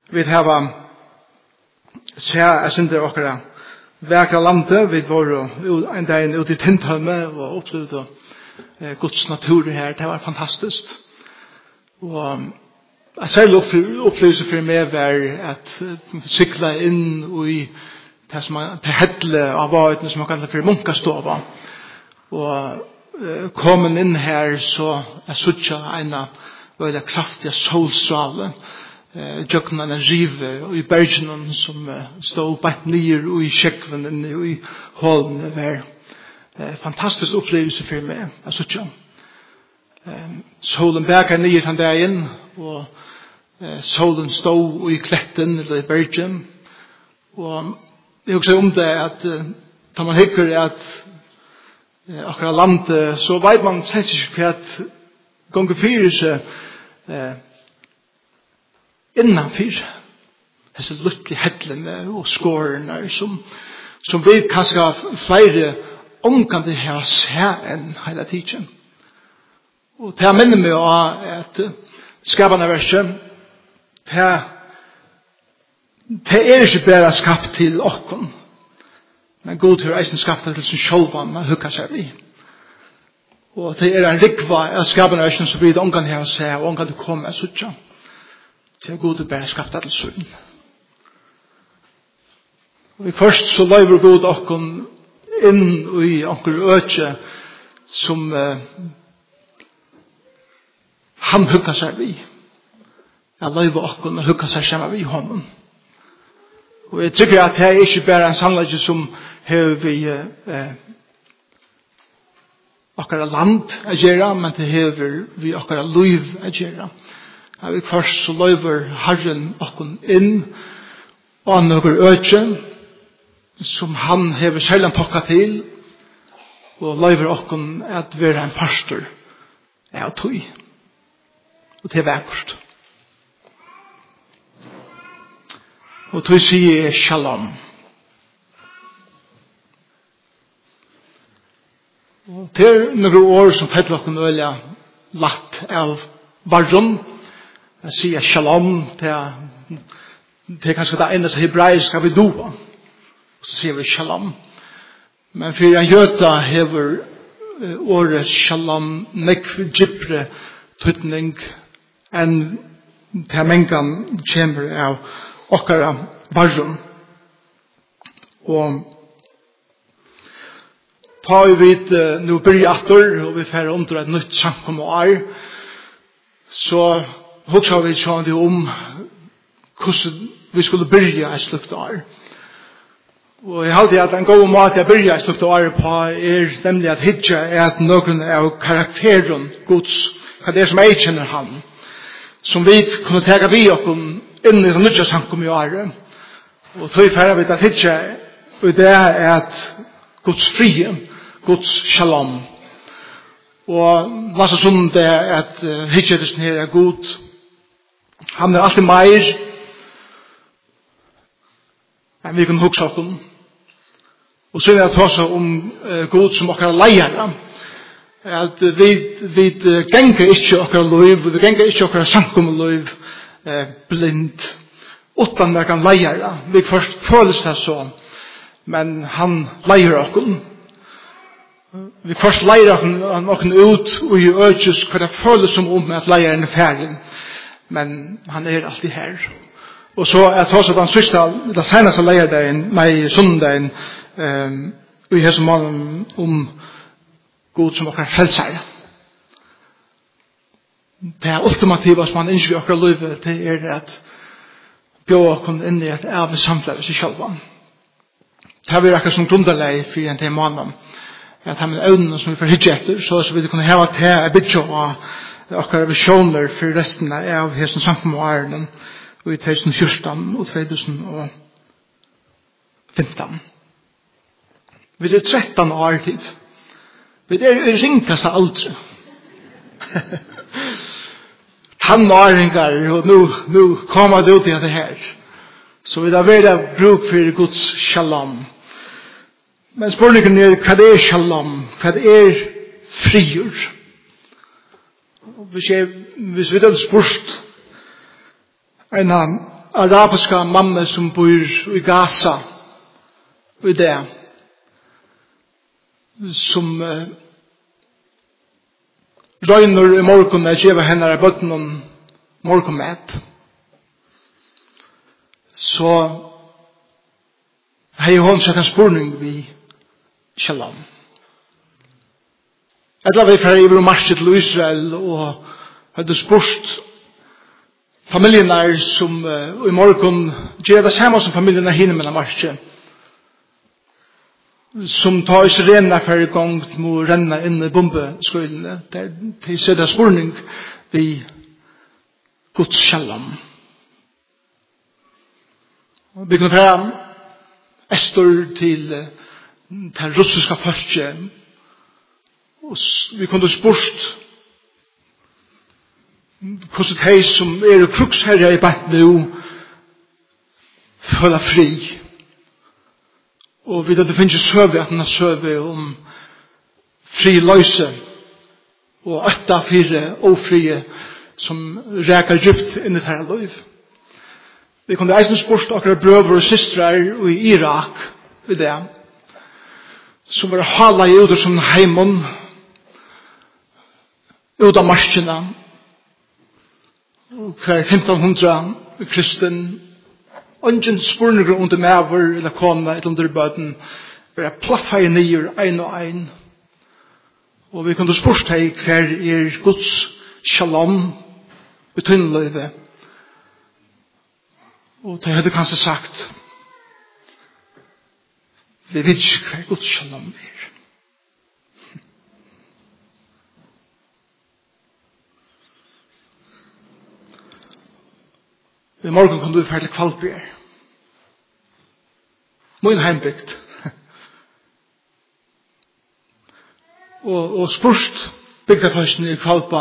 Vi har sett okra väkra landet. Vi var en dag ute i Tintholme og opplevde Guds natur her. Det var fantastiskt. Og jeg selv opplevelse for meg var at sykla inn i det som er hedle av varetene som man kallar for munkastova. Og kommen inn her så er suttja ena veldig kraftiga solstrale jökna en rive og i bergenen som stod bætt nyer og i kjekven og i hålen var fantastisk opplevelse for meg av suttja. Solen bækar nyer den dagen og solen stod i kletten eller i bergen og jeg husker det at da man hikker at akkurat landet så vet man sett ikke for at gonger fyrir seg innanfyr disse luttlige hedlene og skårene som vi kanskje flere omgående har sett enn hele tiden. Og det minner meg av at skapende verset det er ikke bare skapt til åkken men god til eisen skapt til sin sjølvan man hukka seg vi. Og det er en rikva av skapende verset som vi omgående har sett og omgående kommer suttja. Det er god til bare skapt til søvn. Og først så løyver god åkken inn i onker øtje som han hukka seg vi. Jeg løyver åkken og hukka seg sammen vi hånden. Og jeg tykker at det er ikke bare en sannlegge som har vi okkara land å gjøre, men det har vi okkara liv å gjøre. Jeg vil først så løyver Herren okken inn og noen øtje som han har sjelden tokka til og løyver okken at være en pastor av tog. Og det er vekkert. Og tog sier shalom. Og det er noen år som fettler okken øyla latt av varron. Jeg sier shalom det er kanskje det eneste hebraiske vi doa. Så sier vi shalom. Men for en jøda hever året shalom nekv djibre tøtning enn til mengan kommer av okkara varjon. Og ta vi nu byrja atter og vi fer under et nytt samkom og er så hugsa vi sjående om hvordan vi skulle byrja et slukt år. Og jeg halte at en god måte jeg byrja et slukt år på er nemlig at hitja er at noen av karakteren Guds, hva det er som jeg kjenner han, som vi kunne tega vi okkom inn i det nødja samkom i året. Og tog færre vi at hitja og det er at Guds frie, Guds shalom. Og masse sånn det er at hitja det her er god. Han er alltid meir enn vi kan hugsa okkom. Og så er det også om god som okkar leier. At vi gengar ikke okkar liv, vi gengar ikke okkar samkom liv blind, utan vi kan leier. Vi først føles det så, men han leier okkom. Vi først leier okkom ut og i økjes hva det føles som om at leieren er ferdig. Men han er alltid her. Og så er det også den siste, den seneste leierdagen, nei, sundagen, vi har som mannen om god som okkar frelsere. Det er ultimativa som man ønsker i okkar livet, det er at bjør okkur inn i et evig samfunn seg sjálva. Det har vi akkurat som grunderleg for en til mannen. At han med øynene som vi får hitje etter, så vi kunne heva til å bytja av okkar visjoner for resten av hesten samfunn og æren i 2014 og 2015. Vi er 13 år tid. Vi er ringkast av aldri. Tannåringar, og nu kommer det ut i det her. Så vi har vært bruk for Guds shalom. Men spørningen er, hva er shalom? Hva er frigjør? Hvis vi hadde spurt en arabiska mamma som bor i Gaza i det som røyner i morgen er gjeva henne i bøtten om morgenmæt så hei hon sett en spurning vi shalom Etla vi fra Iver og marsje til Israel og hadde spurt familjerna som i morgen gjør det samme som familjerna hinner med marsje som tar i sirena for en gang må renne inn i bombeskullene til sida spurning vi Guds shalom vi kunne fram Esther til den russiska folket og vi kunne spurt hvordan de som er kruksherre i bant nu føler fri og vi det finnes søve at den har søve om fri løse og 8-4 ofrie som rækker djupt inn i dette liv. Vi kunne eisen spørst akkurat brødre og systrar i Irak ved det som var hala i ut som heimon ut av marskene og hver 1500 kristen ungen spurninger under maver eller kona eller under bøten var plaffa i nyer ein og ein og vi kunne spørst hei hver Guds shalom i tunneløyve og de hadde kanskje sagt vi vet ikke hver Guds shalom er i morgen kan du være til Kvalbjer min heimbygd og spørst bygdafolkene i Kvalba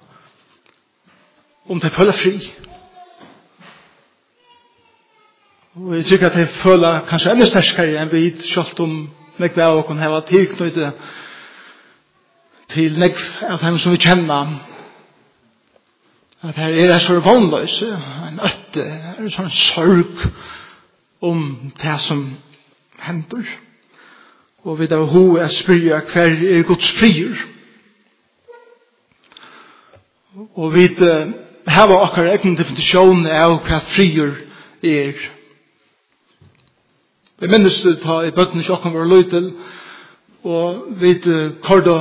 om de føler fri og jeg tykker at de føler kanskje enda sterskere enn vi selv om nekve av åkken har tilknyttet til nekve av dem som vi kjenner at her er så vannløse en øtte, en sånn sorg om det som hender og vi da ho er spyrja hver er Guds frier og vi har akkurat egen definisjon av hva frier er vi minnes det ta i bøtten ikke akkurat var løytel og vi korda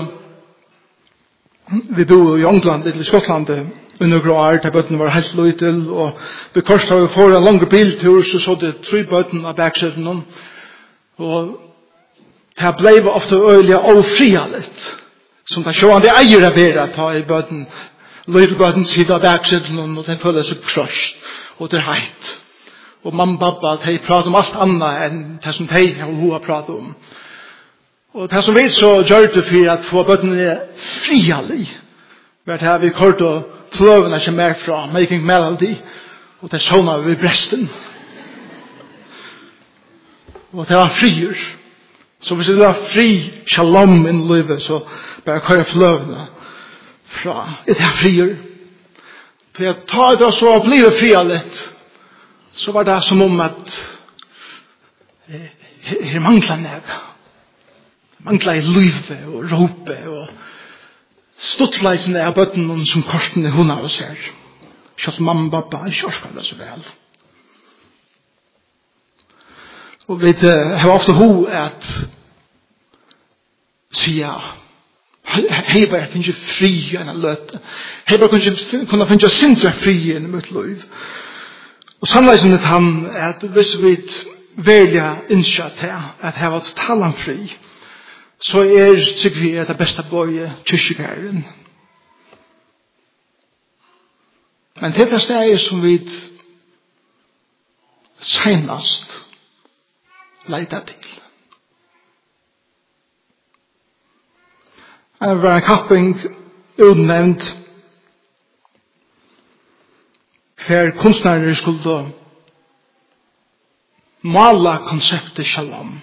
vi bor i England eller i Skottland under år til bøtten var helt løytel og vi først har vi for en langere biltur så det 3 bøtten av baksiden og det ble ofte øyelig og frialet som det sjående eier av vera ta i bøtten løytel bøtten sida av baksiden og det føler seg krøst og det er heit og mamma og pappa de prater om alt annet enn det som de og hun har pratet om og det som vi så gjør det for at få bøtten frialig var det her vi kort og fløvene som er fra Making Melody og det sånne vi bresten og det var frier så hvis det var fri shalom i livet så bare kører fløvene fra det her frier så jeg tar det så og blir fria litt så var det som om at her mangler nega mangler i livet og råpe og stuttleisene av bøtten som korsen er hun av oss her. Selv mamma og pappa er ikke orsker det så vel. Og vi har ofte ho at sier hei bare finnes ikke fri enn løte. Hei bare kunne finne sintra fri enn mitt liv. Og sannleisen er han at hvis vi velja innskjøtt til at her var totalen fri så tycker vi det bästa bøye kyrkjegæren. Men det er som vi senast leita til. Det var en kapping utnevnt hver kunstnere skulle mala konseptet shalom.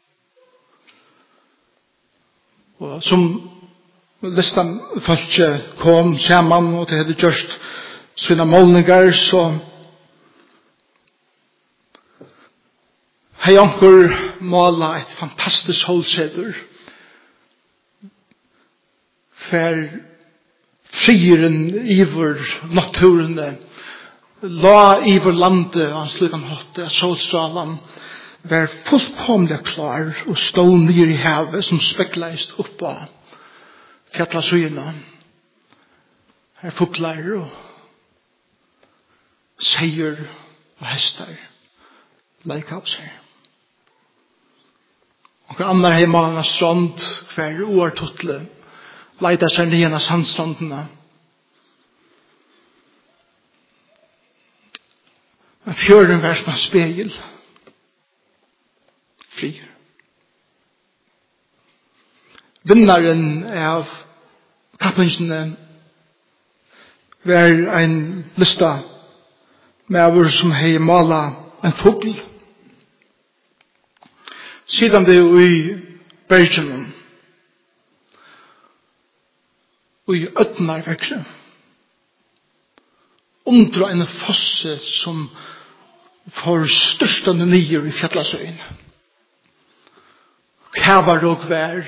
Og som listan folk kom sammen og det hadde gjort sine målningar så Hei onkur måla et fantastisk holdseder. For frieren iver naturene, la iver landet og slik han hatt solstralan, var fullkomlig klar og stå nere i havet som spekleist oppa fjallasøyene. Her fuglar og seier og hestar leika av seg. Og annar heimann av strand hver oartuttle leita seg ned av sandstrandene. Men fjøren var som en spegel. Fri. Vinnaren av kappingsene var en lista med som hei mala en fugl. Sidan det i Bergenen og i Øtnarvekre undra en fosse som får størstande nyer i fjallasøyen. Kævar og vær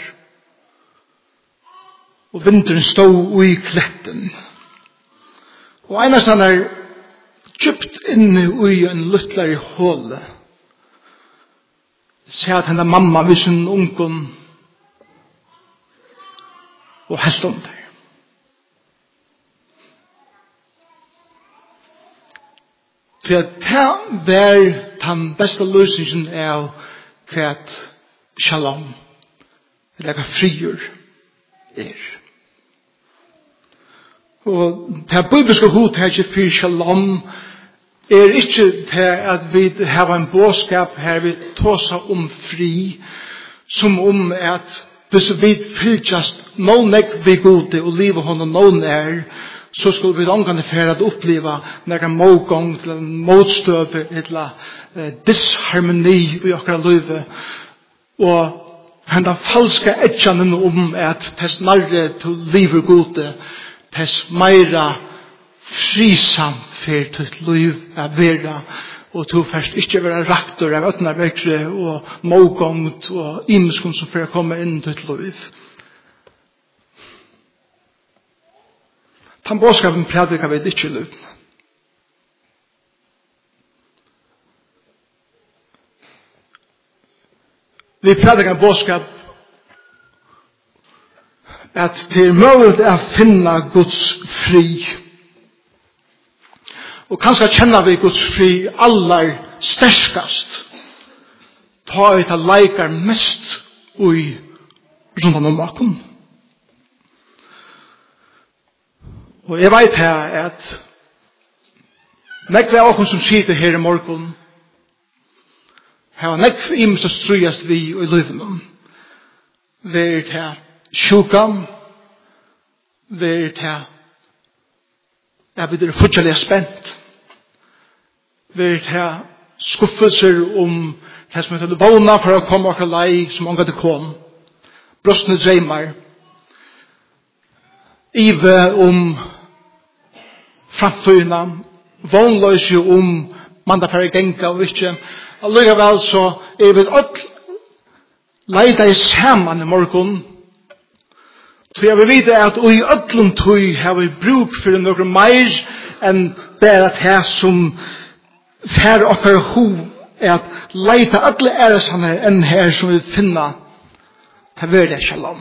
og vinteren stod i kletten. Og einast han djupt inne i en luttlar håle. Se at henne mamma ved sin ungen og helst om der. Til at det den beste løsningen av hva shalom, eller hva frigjør Og det bibelske hod her ikke for shalom ikke til at vi har en bådskap her vi tåsa om fri, som om at hvis vi fylgjast noen vi gode og livet hånden noen så skulle vi omgående for å oppleve noen mågång til en motstøve eller disharmoni i akkurat livet. Og henne falske etjanen om at tess narre til livet gode, tess meira frisamt for ditt liv er vera, og to først ikke være raktor av Øtnarvekre og mågångt og imskund som for å komme inn til ditt liv. Den bådskapen predikar vi ikke løp. Vi predikar en bådskap at det er mulig å finne Guds fri. Og kanskje kjenner vi Guds fri aller sterskast. Ta ut av leikar mest ui rundt om bakom. Og jeg vet her at nekve av oss som sitter her i morgen har nekve ims å strøyast vi i livet. Vi er til sjukam, vi er til vi er fortsatt spent. Vi er til skuffelser om det som heter vana for å komme akkurat lei som omgå det kom. Brostne dreymar. Ive om framtøyna. Vånløse om man da færre genka og ikke. Allikevel så vi leida i saman i morgon. Så jeg vil vite at i öllum tøy har vi bruk for noe mer enn bare at her som fer okkar ho at leita alle æresanne enn her som vi finna til verden shalom.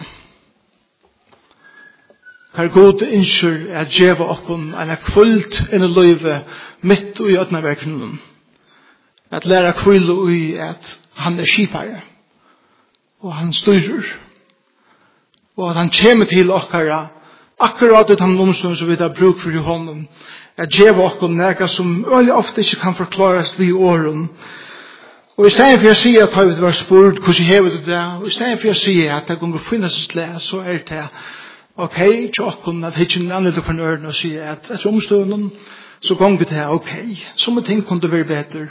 Her god innskjør at djeva okkon en kvult inn i livet midt i Øtnarvekren. At læra kvult i at han skipare og han styrer. Og at han kommer til okkara akkurat ut han omstående som vi har bruk for i hånden at djeva okkon nega som veldig ofte ikke kan forklares vi i åren. Og i stedet for å si at har vi vært spurt hvordan hever du det, og i stedet for å si at det gonger finnes et slag, så det ok, tjokken at hitjen annet på nøren og si at etter omstående så gonger det ok. Somme ting kunne være bedre.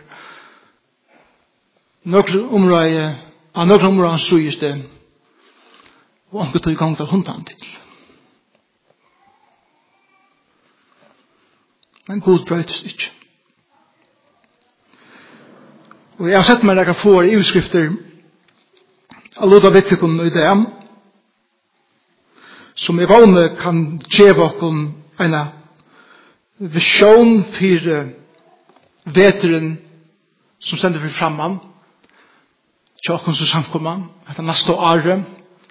Noen områder strøyes det og han tog i gang til hundan til. Men god brøytes ikke. Og jeg har sett meg noen få utskrifter av Loda Vittikon i det, som I vane kan gjøre oss en vision for veteren som stender for framman, tjokken som samkommer, etter neste året,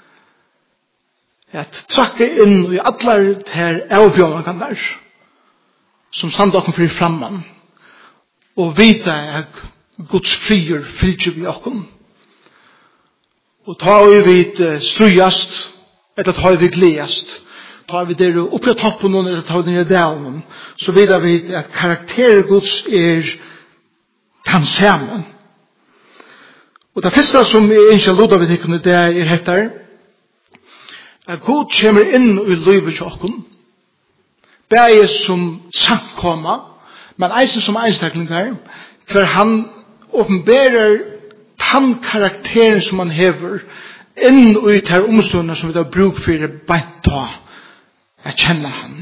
at trakke inn I alle her avbjørnene der, som stender oss for framman, og vite at Guds frier fylker vi oss. Og ta vi strujast, eller ta vi gledast, ta vi der oppe toppen, eller ta vi nere dalen, så vet vi at karakter Guds kan sammen. Og det første som ikke Loda vi tykker det heter, at Gud kommer inn I livet til oss, det som samkomma, men eisen som einstaklingar, for han åpenberer den karakteren som han hever inn I de omstående som vi har bruk for beint ta. Jeg kjenner han.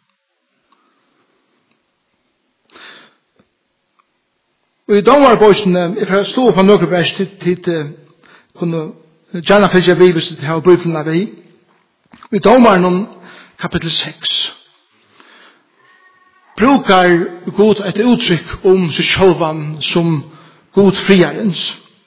Og I domarboisene, jeg får stå på noen vers til kunne gjerne fylke vi hvis det har brukene av vi. I domaren kapitel 6 brukar God et uttrykk seg sjølvan som God friarens.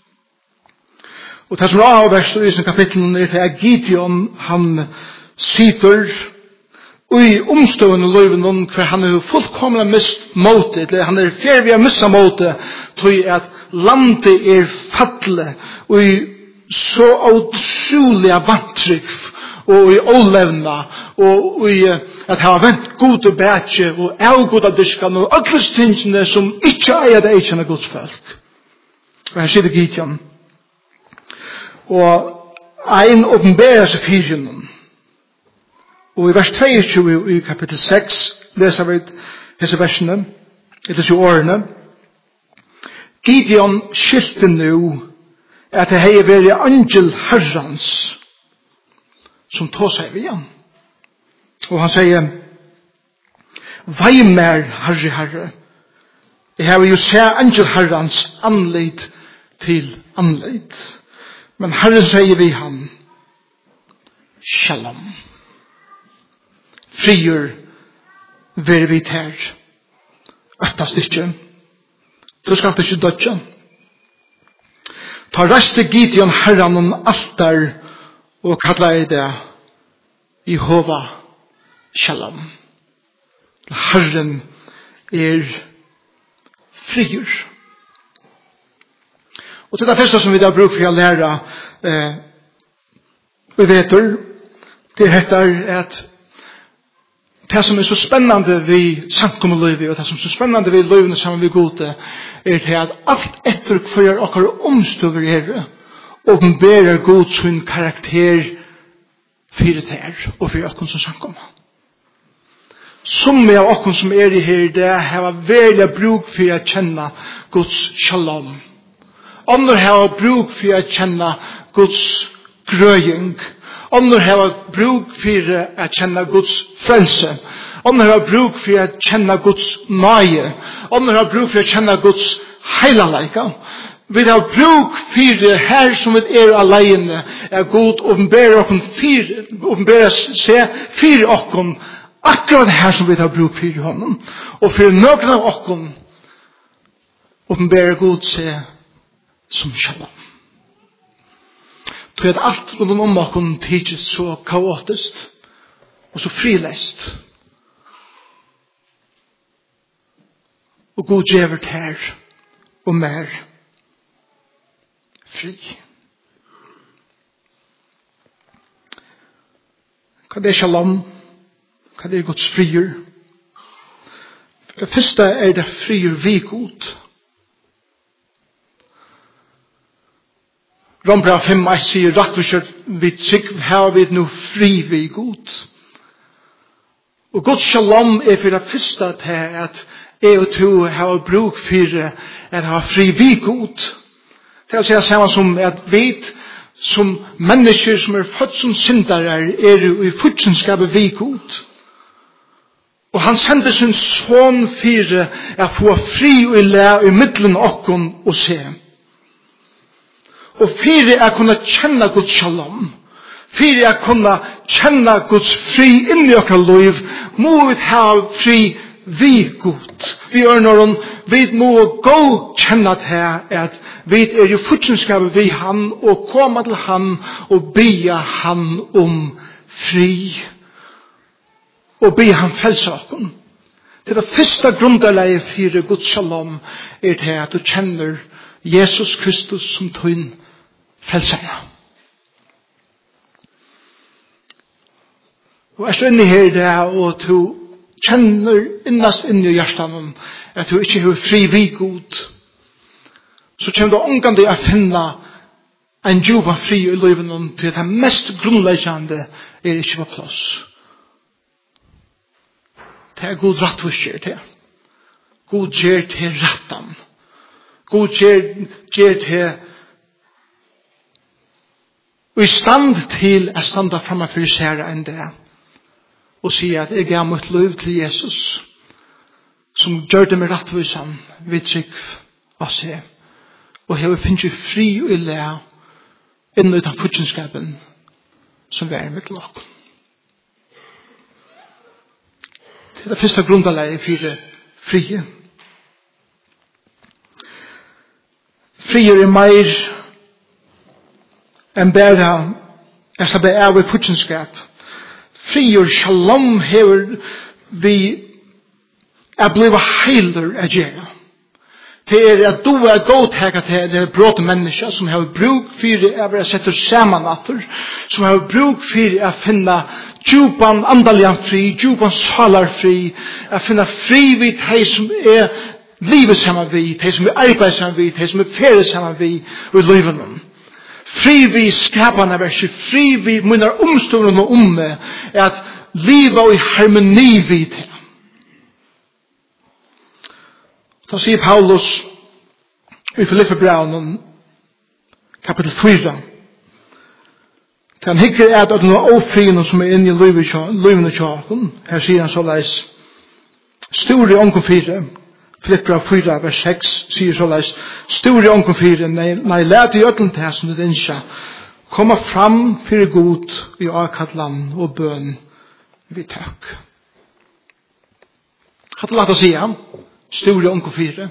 Og det som avverst I disse kapitlene at Gideon, han sitter I omstående løyven hver han fullkomlig mist måte, eller han ferdig å missa måte, til at landet fattelig og I så utrolig vantrykk og I ålevna og I at ha vent gode bætje og avgode diskan og alle tingene som ikke eier det ikke av Guds folk. Og her sier Gideon. Og ein åpenberer seg fyrjenen. Og I vers 22 I kapitel 6 leser vi disse versene, disse årene. Gideon skilte nå at det har vært angel herrans som tar seg ved han. Og han sier, «Vei mer, herre, herre, jeg har jo sett angel herrans anleit til anleit. Men herre sier vi han, Shalom. Frier ver vi ter. Øttast ikke. Du skal ikke dødja. Ta reste Gideon herran om altar og kalla I det Jehova Shalom. Herren frier. Og til det første som vi da bruker for å lære vi vet det heter at det som så spennende vi samkommeløyve og det som så spennende vi løyvene sammen vi gode til at alt etter for okkar omstøver åpenberer god sin karakter for det her og for okkar som samkommer. Som av okkar som I her det har veldig bruk for å kjenne Guds shalom. Andre har bruk for å kjenne Guds grøying. Andre har bruk for å kjenne Guds frelse. Andre har bruk for å kjenne Guds mage. Andre har bruk for å kjenne Guds heilanleika. Vi har bruk for det her som vi alene God åpenberer seg for okken akkurat her som vi har bruk for honom. Og for noen av okken åpenberer God seg som shalom. Tror at alt rundt om okken tidses så kaotisk og så frilest. Og God gjever her og mer fri. Hva det shalom? Hva det Guds frier? Det første det frier vi god. Rombra 5 sier rettvisert vi trygg her vi nå fri vi god. Og Guds shalom for det første til at jeg og to har bruk for at ha fri vi god. Det er samme som at vi som mennesker som født som syndere I fortjenskapet vi god. Og han sendte sin son for å få fri og lære I middelen okken og se. Og for jeg kunne kjenne Guds shalom, for jeg kunne kjenne Guds fri inn i okra liv, må vi ha fri vi Gud. Vi når vi må gå kjenne til at vi jo fortjenskap vi han, og komme til han, og be han om fri. Og be han frelse oss. Det første grunderleie for Guds shalom til at du kjenner Jesus Kristus som din frelsere. Og jeg står inne her i det, og du kjenner innast inn i hjertan at du ikke har fri vid Gud, så kommer du omgående å finne en djup av fri i livet til det mest grunnleggende ikke på plass. Det Gud rettviser til. Gud gjør til retten. Gud gjør til og i stand til å stande fremme for seg enn det og si at jeg gav mitt liv til Jesus som gjør det med rettvisan ved trygg av seg og jeg finner fri og ille innen utan fortjenskapen som vi er med til nok. Det er det første grunnleie for frie. Frier er mer enn bare jeg skal be av i fortjenskap. Frier shalom hever vi er blevet heiler av gjerne. Det at du godtagga til det bråte mennesker som har bruk for å være sett sammen atter, som har bruk for å finne djupan andalian fri, djupan salar fri, å finne fri vid de som er livet sammen vid, de som er arbeid sammen vid, de som er ferie sammen vid i livet. Fri vid skapande verset, fri vid munnar omstående og omme, er at livet i harmoni vid det. Så sier Paulus i Filipperbrevnen kapitel 4 til han hikker at det er ofrien som er inne i livet og tjaken. Her sier han såleis store onkom 4 Filipperbrevnen 4 vers 6 sier såleis store onkom 4 nei lærte i øtlen til som det innskja komme fram for god i akkurat land og bøn vi takk. Hatt det lagt å si han store onko 4.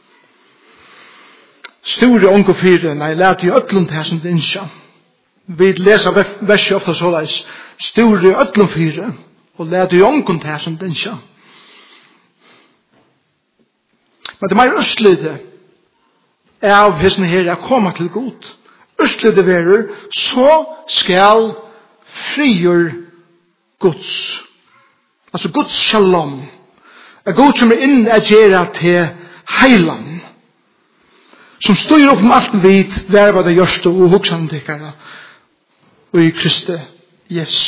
Store onko 4, nei, lærte i øtlund her som det innskja. Vi leser verset ofta såleis. Store øtlund 4, og lærte i onko her som det innskja. Men det er mer østlide av hesten her er koma til god. Østlide verer, så skal frigjør Guds. Altså Guds shalom. Er god som er inn og gjøre til heiland, som styrer opp alt vidt, hva det gjørste og hoksene tikkere, og i Kristi Jesus.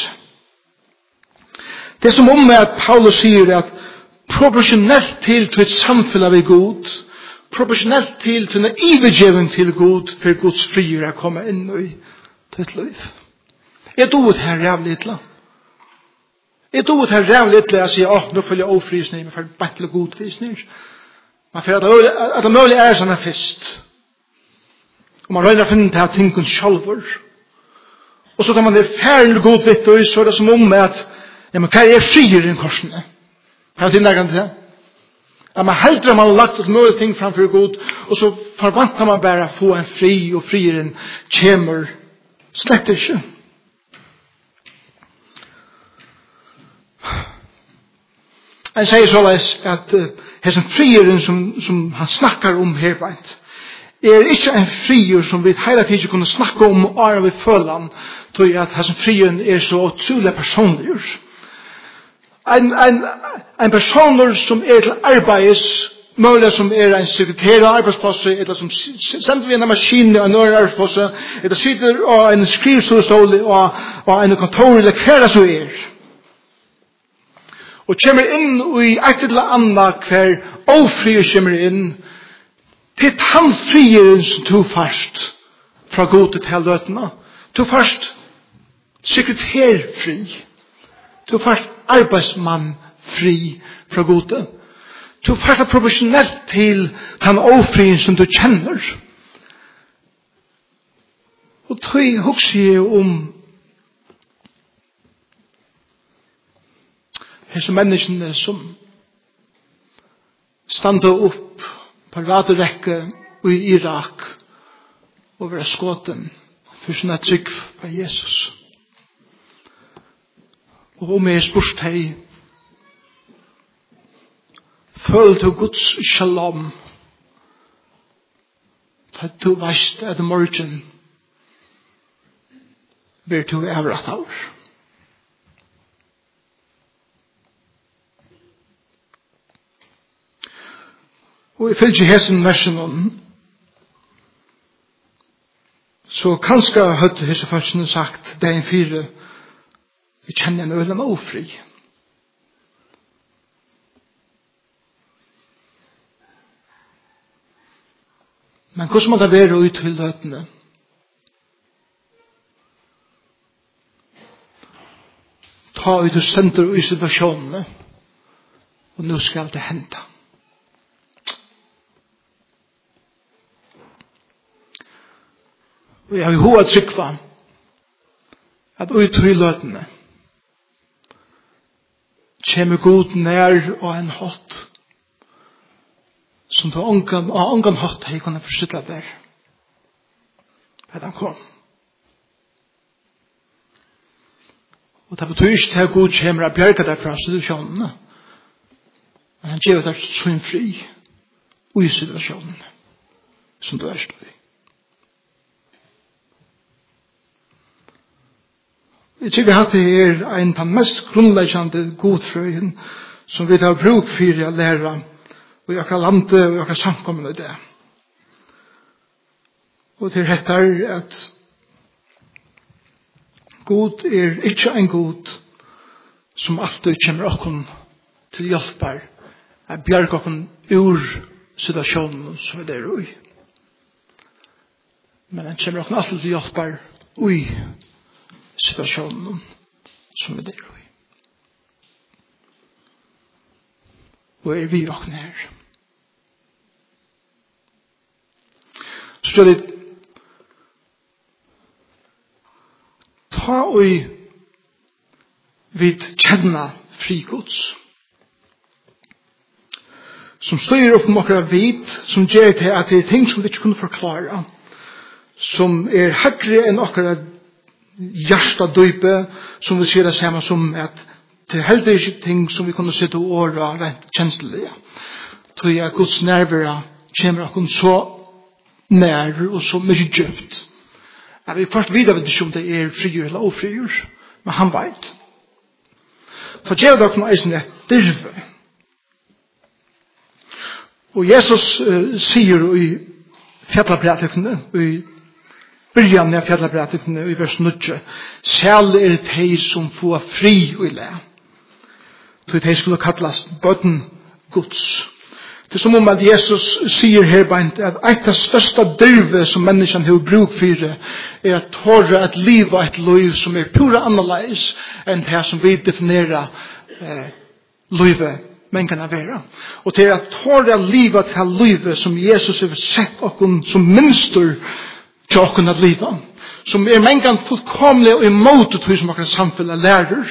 Det som om er at Paulus sier at proporsjonelt til et samfunn av god, proporsjonelt til en ivergjeving til god, for Guds frier er kommet inn i ditt liv. Er du et her rævlig til? Jeg tror at det er rævlig til å si, nå følger jeg ofrisning, men for bare til god frisning. Man får at det mulig er sånn først. Og man røyner å finne til at tingene sjølver. Og så tar man det færlig god vitt, og så er det som om at, ja, men hva er frier i korsene? Har jeg tilnærkende til det? Ja, man heldre man har lagt et mulig ting framfor god, og så forvantar man bare å få en fri, og frieren kommer slett ikke. Han sier såleis at hessen frieren som han snakkar om her beint er ikke en frier som vi hele tiden kunne snakke om og vi føler han til at hessen frieren er så utrolig personlig. En personer som er til arbeids mulig som er en sekretær av arbeidsplass eller som sender vi en maskin av en arbeidsplass eller sitter av en skrivstol og en kontor eller hva det så er. Og kommer inn i et eller annet hver ofrier kommer inn til tannfrieren som tog først fra god til helvetene. Tog først sekretærfri. Tog først arbeidsmann fri fra god. Tog først profesjonelt til den ofrieren som du kjenner. Og tøy hugsi jeg hese menneskene som standa upp på raderekke i Irak og være skåten for sånne trygg på Jesus. Og jeg spurt hei, føl til Guds shalom, for du veist at morgen blir du avrat av. Og ifølge hessen versen så kanskje hadde hese førstene sagt det er en fire vi kjenner en ølen ofri. Men hvordan må det være ut til løtene? Ta ut og sender i situasjonene og nå skal det hente. Og jeg har jo hatt trykva at ut til løtene kommer god nær og en hatt som til ångan hatt jeg kunne forstå der at han kom. Og det betyr ikke at god kommer og bjerger derfra situasjonene, men han gjør der sånn fri i situasjonene som du er stå i. Jeg tykker at det er en av mest grunnleggende godfrøyen som vi tar bruk for å lære og i akkurat landet og i akkurat samkommende det. Og til dette er at God er ikke en God som alltid kommer okken til hjelper at bjerg okken ur situasjonen som vi er i. Men han kommer okken alltid til hjelper ui situasjonen som vi er i. Og er vi okken her. Så står det ta og vid kjenna frigods som styrer opp om akkurat vit som gjør til at det er ting som vi ikke kunne forklare som er høyre enn akkurat hjertedøype som vi ser det samme som at det er heller ikke ting som vi kunne sitte og åre rent kjenslige. Så jeg Guds nærvære kommer akkurat så nær og så mye djupt. Jeg vil først vite ikke om det er frigjør eller ofrigjør, men han vet. Så gjør det noe eisen et dyrve. Og Jesus sier i fjallabrætikene, i byrjan av fjallabrætikene, i vers 9, «Sjæl er de som får fri og le». Så de skulle kalles bøtten Guds. Det er som om at Jesus sier her beint at et av største dyrve som mennesken har bruk for er at tåre et liv og et liv som er pura annerledes enn det som vi definerer livet men kan være. Og til at tåre livet til livet som Jesus har sett okken som minster til okken at livet som er mengan fullkomlig og imot det som akkurat samfunnet lærer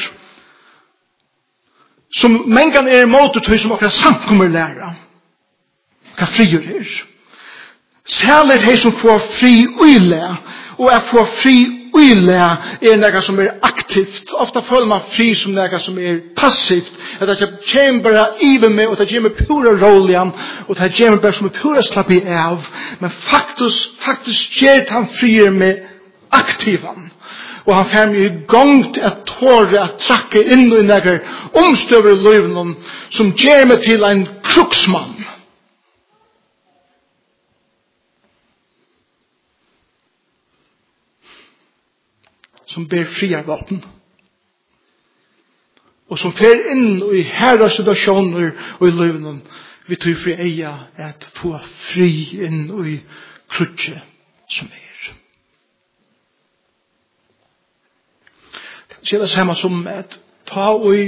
som mengan er imot det som akkurat samkommer lærer hva frigjør her. Særlig det som får fri uile, og at få fri uile er noe som er aktivt. Ofta føler man fri som noe som er passivt. At det kommer bare iver med, og det kommer pura rollen, og det kommer bare som er pura slappig av. Men faktisk gjør han frier med aktivan. Og han får meg i gang til at tåre at trakke inn i noen omstøver i livet som gjør meg til en kruksmann. Som ber fria vapen. Og som fer inn i herre situasjoner og i livet vi tror fri eia at få fri inn i krutje som er. Det er det samme som at ta og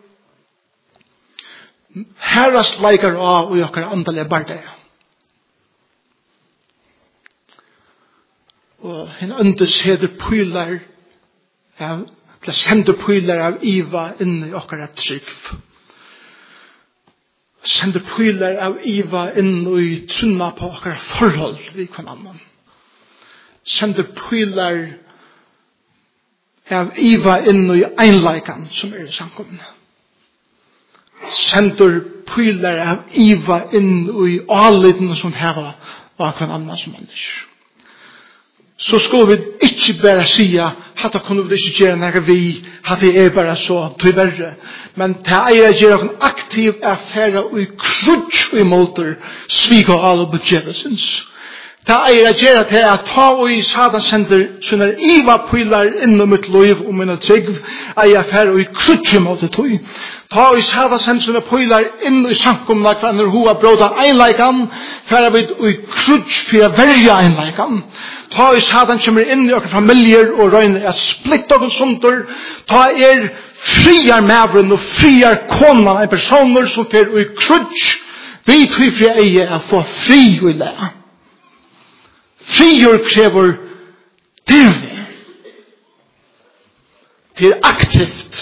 herres leikar av og jokkar andalige bardeia. og henne øndes heder pylar av, eller sender pylar av iva inn i okkara trygg. Sender pylar av iva inn i trunna på okkara forhold vi kan annan. Sender pylar av iva inn i einleikan som i samkomne. Sender pylar av iva inn i aliden som heva og hver annan som mennesker. Så skulle vi ikke bare sige at det kunne vi ikke gjøre når vi at det er bare så tyverre. Men det er å gjøre en aktiv affære og i krutsk og i måter svik og alle budgetesens. Det er å gjøre til at ta og i Satan sender sånne iva pylar innom mitt liv og mine trygg er affære og i krutsk og i måter tog. Ta og i Satan sender sånne pylar inn i samkomna når hun har brått av einleikan for å i krutsk for å verja einleikan. Ta i Satan kommer inn i okker familier og røyner at splitt okker sunter. Ta friar mavren og friar konan en personer som fer i krutsk. Vi tror fri eie å få fri og le. Frigjør krever dyrve. Det er aktivt.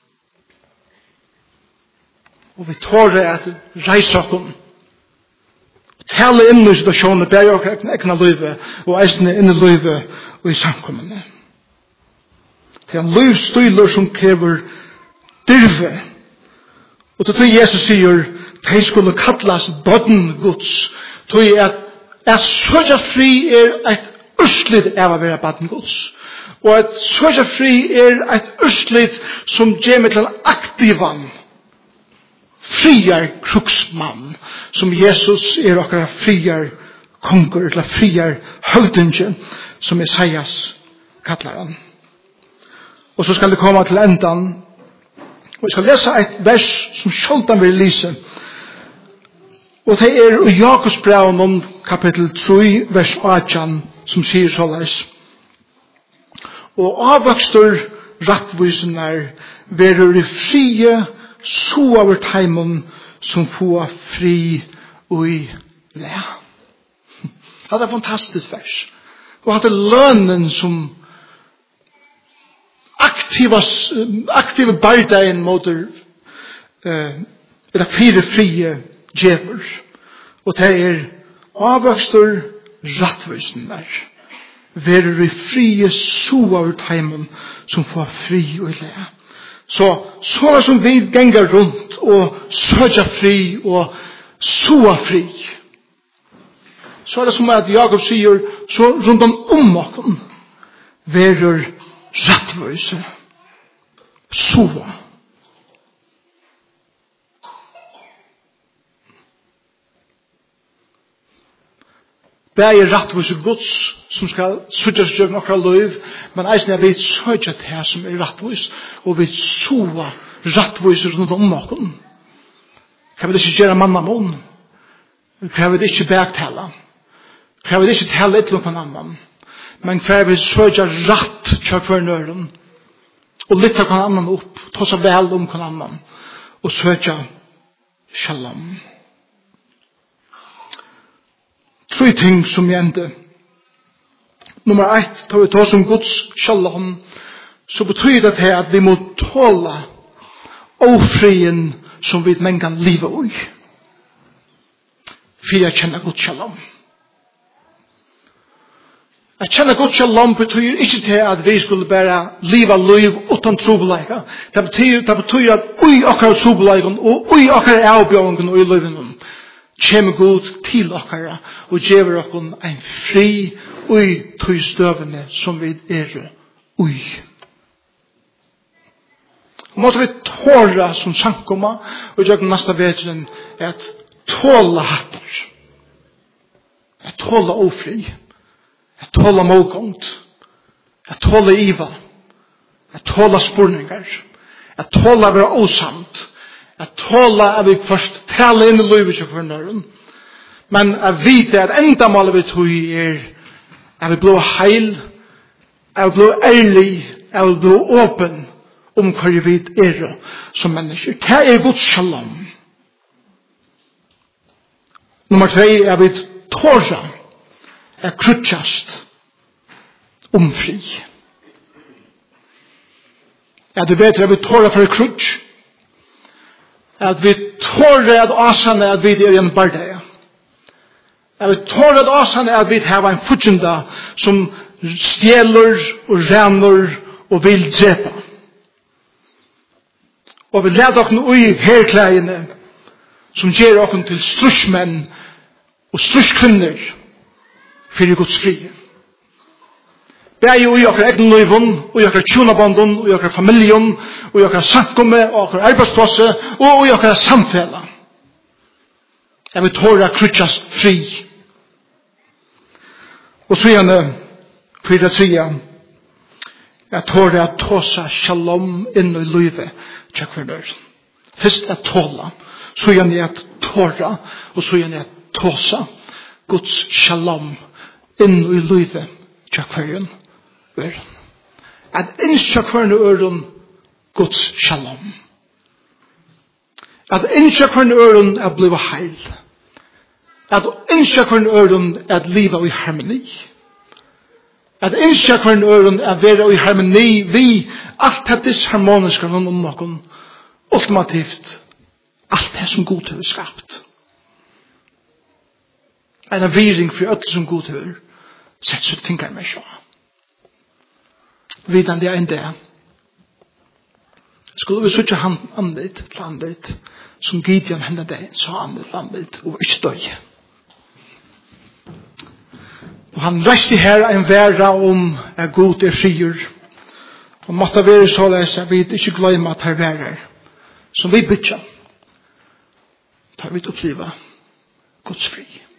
Og vi tårer at reise okken. Tale inn i situasjonen, bære og ekne løyve, og eisne inn i løyve og i samkommende. Det er en løyvstyler som krever dyrve. Og til Jesus sier, de skulle kallas bøtten Guds, til at søkja fri et urslit av å være bøtten Guds. Og at søkja fri et urslit som gjør til en aktivan, friar kruksmann, som Jesus okkara friar konger, eller friar høvdingen, som Esaias kallar han. Og så skal det komme til endan, og vi skal lese et vers som Skjoldan vil lese, og det i Jakobs brev om kapittel 3, vers 18, som sier såleis. Og avvøkstur rattvisenar verur i frie så over teimen som få fri og i le. Det er et fantastisk vers. Og at det er lønnen som aktive bardeien mot det fire frie djever. Og det er avvøkstur rattvysen der. Verur i frie så over teimen som få fri og i le. Så som vi ganger rundt og søker fri og soa fri. Så det som at Jakob sier, så rundt om okken verur rattvøyse. Soa. Det er rattvøyse Guds som skal søkja seg nokra liv, men eisne vi søkja til her som rattvøys, og vi soa rattvøys rundt om okken. Kan vi ikke gjøre mannamån? Kan vi ikke bergtala? Kan vi ikke tale et lukken annan? Men kan vi søkja ratt kjør hver nøren, og lytte hver annan opp, ta seg vel om hver annan, og søkja shalom. 3 ting som gjende. Nummer 1, tar vi ta som Guds shalom, så betyder det at vi må tåle ofrien som vi mengan livet i. For jeg kjenner Guds shalom. Jeg kjenner Guds shalom betyder ikke til at vi skulle bare liva liv utan trobeleika. Det betyder at ui okkar trobeleiken og ui okkar avbjørningen og i liven kommer Gud til okkara og gjever okkon en fri ui tøystøvende som vi ui. Måtte vi tåra som sankoma og gjør nesta vetren at tåla hattar, at tåla ofri, at tåla målgångt, at tåla iva, at tåla spurningar, at tåla vera osamt, at tåla at vi først tala inn i livet til hverandre, men at vite at enda målet vi tog at vi blir heil, at vi blir ærlig, at vi blir åpen om hva vi som mennesker. Det Guds shalom. Nummer 2 at vi tåra at krutjast fri. At det bedre at vi tårer for krutsk. At vi tårer at asane at vi er en bardeie. At vi tårer at asane at vi har en futjenda som stjeler og renner og vil drepa. Og vi leder okken ui herklægene som gjør okken til strussmenn og strusskvinner for Guds frie. Bæg ui okker egen løyvun, ui okker tjonabandun, ui okker familjon, ui okker samkomme, ui okker arbeidsplasse, og ui okker samfella. Jeg vil tåre krutjast fri. Og så gjerne, for å si, jeg tåre at tåsa shalom inn i løyve, tjekk for nøren. Først er tåla, så gjerne at tåra, og så gjerne at tåsa, Guds shalom inn i løyve, tjekk for nøren. At innskja kvarne øren Guds shalom. At innskja kvarne øren er bliva heil. At innskja kvarne øren er liva i harmoni. At innskja kvarne øren er vera i harmoni vi alt det disharmoniska om nokon ultimativt alt det som God har skapt. En viring for alt som God har sett sitt finger med sjå. Vidan det er en dag. Skulle vi søtja han andit til andit, som Gideon henne deg, så andit til andit, og ikke døy. Og han reiste her en væra om at god er frier, og måtte være så les at vi ikke glemmer at her værer, som vi bytja, tar vi til å oppleve Guds fri.